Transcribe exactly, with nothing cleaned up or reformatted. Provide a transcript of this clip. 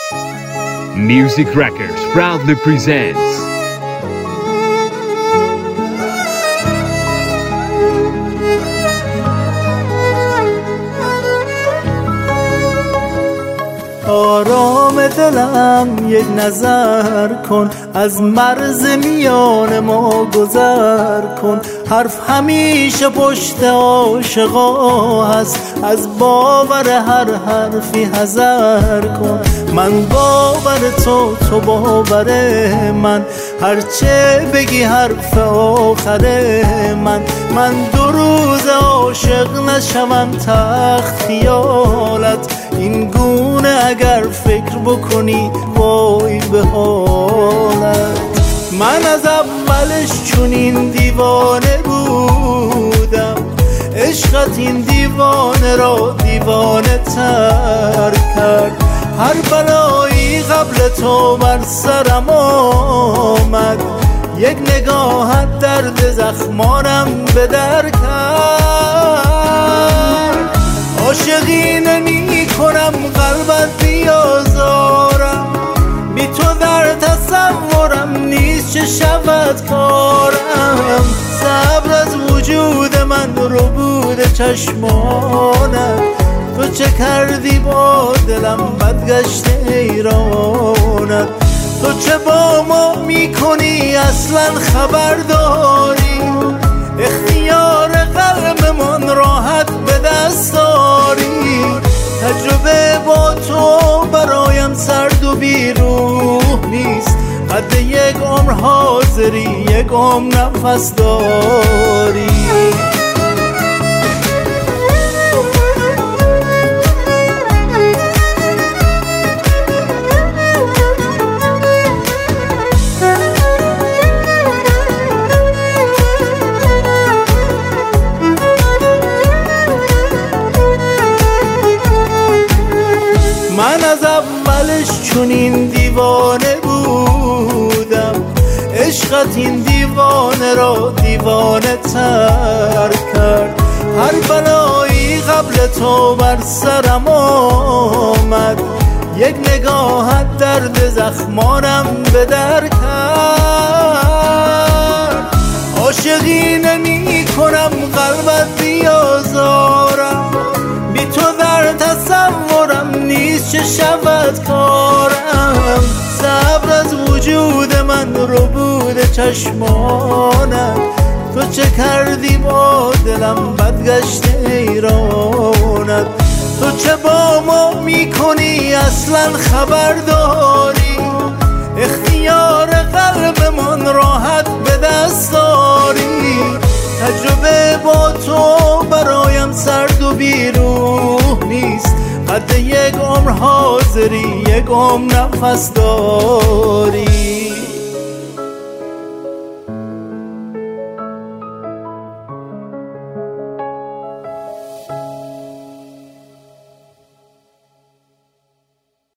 Music Records proudly presents آرام دلم یک نظر کن، از مرز میان ما گذر کن. حرف همیشه پشت عاشقا هست، از باور هر حرفی حذر کن. من باور تو، تو باور من، هرچه بگی حرف آخر من. من دو روز عاشق نشوم تخت خیالت، این گونه اگر فکر بکنی وای به حالت. من از اولش چونین دیوانه بودم، عشقت این دیوانه را دیوانه تر کرد. هر بلایی قبل تو بر سرم آمد، یک نگاهت درد زخمانم به در کرد. عاشقی نمی کنم قلبت بیازارم، بی تو در تصورم نیست چه شود کارم. صبر از وجود من رو بود چشمانت، تو چه کردی با دلم بدگشت ایرانت. تو چه با ما میکنی اصلا خبر داری؟ اختیار قلبمان راحت به دست داری. تجربه با تو برایم سرد و بیروح نیست، قد یک عمر حاضری یک عمر نفس داری. من از اولش چونین دیوانه بودم، عشقت این دیوانه را دیوانه تر کرد. هر بلایی قبل تو بر سرم آمد، یک نگاهت درد زخمانم به در کرد. عاشقی نمی کنم قلبت بیازارم، بی تو در تصورم نیست چه شود کارم. صبر از وجود من رو بود چشمانت، تو چه کردی با دلم بدگشت ایرانت. تو چه با ما میکنی اصلا خبر داری؟ اختیار قلبمان راحت به دست داری. تجربه با تو برایم سرد و بیروح نیست، قد یک عمر حاضری یک عمر نفس داری.